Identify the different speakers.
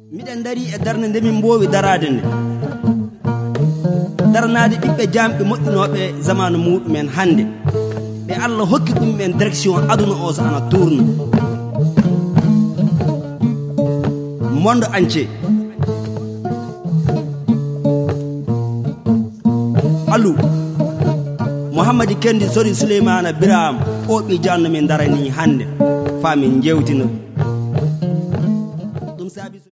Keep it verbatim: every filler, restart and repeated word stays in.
Speaker 1: miɗen dari e darde nde min mbowi darade nde darnade ɓiɓɓe jamɓe moƴƴinoɓe zamanu muɗumen hande ɓe Allah hokki ɗumen direction aduna o so ana tourne monde entier. Alou Mouhamadi Kendi Sori Souleymana Biram o ɓi janno min darani hande famin jewtina ɗum saabi